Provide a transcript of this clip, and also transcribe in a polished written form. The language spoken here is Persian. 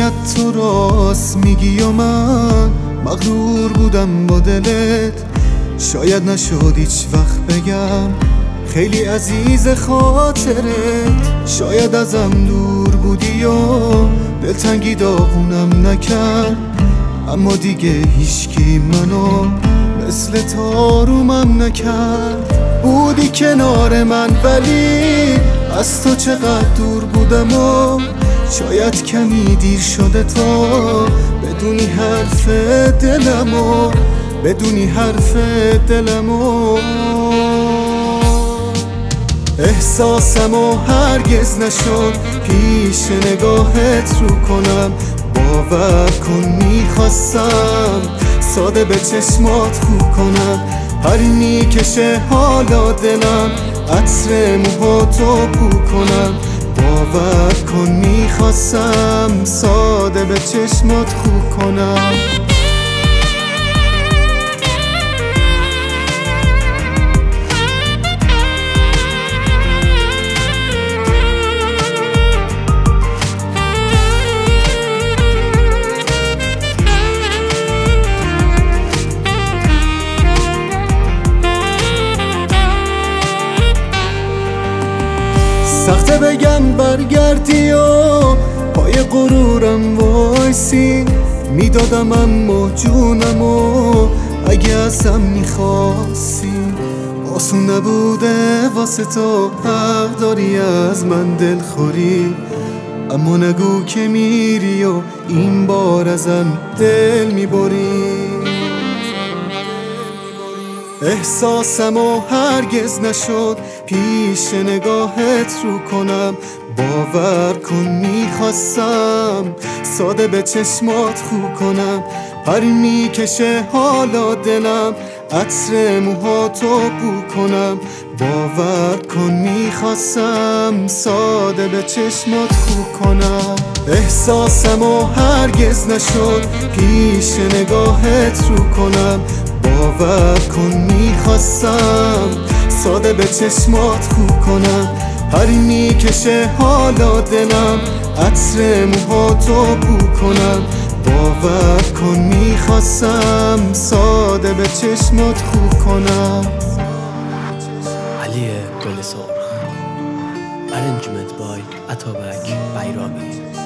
شاید تو راست میگی و من مغرور بودم با دلت، شاید نشد هیچ وقت بگم خیلی عزیز خاطرت. شاید ازم دور بودی و دلتنگی داغونم نکرد، اما دیگه هیچکی منو مثل تارومم نکرد. بودی کنار من ولی از تو چقدر دور بودم و شاید کمی دیر شده تا بدونی حرف دلمو، بدونی حرف دلمو. احساسمو هرگز نشد پیش نگاهت رو کنم، باور کن میخواستم ساده به چشمات خو کنم. هر میکشه حالا دلم عطر موهاتو بو کنم، باور کن میخواستم ساده به چشمات خو کنم. سخته بگم برگردی و پای غرورم وایسی، میدادم اما جونمو اگه ازم میخواستی. آسون نبوده واسه تو حق داری از من دلخوری، اما نگو که میری و این بار ازم دل میبری. احساسمو هرگز نشد پیش نگاهت رو کنم، باور کن میخواستم ساده به چشمات خو کنم. هر میکشه حالا دلم عطر موهاتو بو کنم، باور کن میخواستم ساده به چشمات خو کنم. احساسمو هرگز نشد پیش نگاهت رو کنم، باور کن میخواستم ساده به چشمات خو کنم. هر میکشه حالا دلم عطر موهاتو بو کنم، باور کن میخواستم ساده به چشمات خو کنم. علی گل سرخ، Arrangement by اتابک بیرامی.